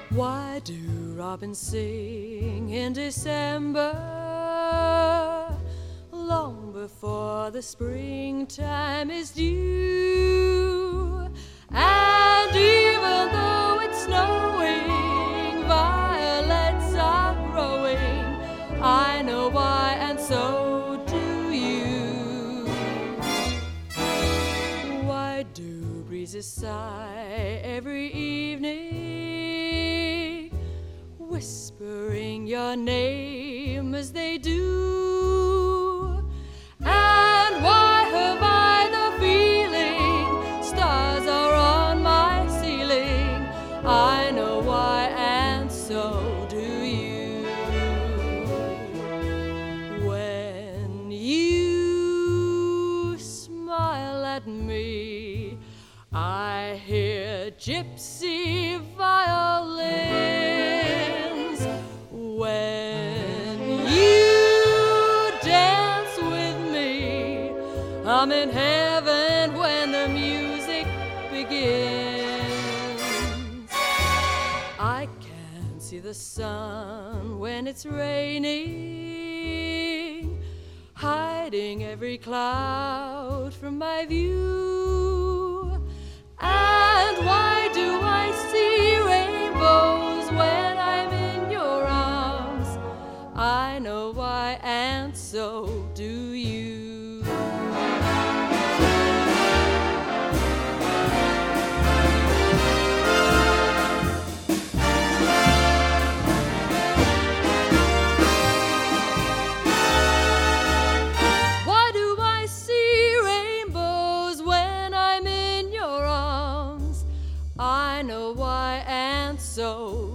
Why do robins sing in December, long before the springtime is due? And even though it's snowing, violets are growing. I know why, and so do you. Why do breezes sigh every evening, whispering your name as they do? And why have I the feeling stars are on my ceiling? I know why, and so do you. When you smile at me, I hear gypsy violins. When you dance with me, I'm in heaven when the music begins. I can see the sun when it's raining, hiding every cloud from my view. And why do I see rainbows when I'm in your arms? I know why, and so do you. Why do I see rainbows when I'm in your arms? I know why, and so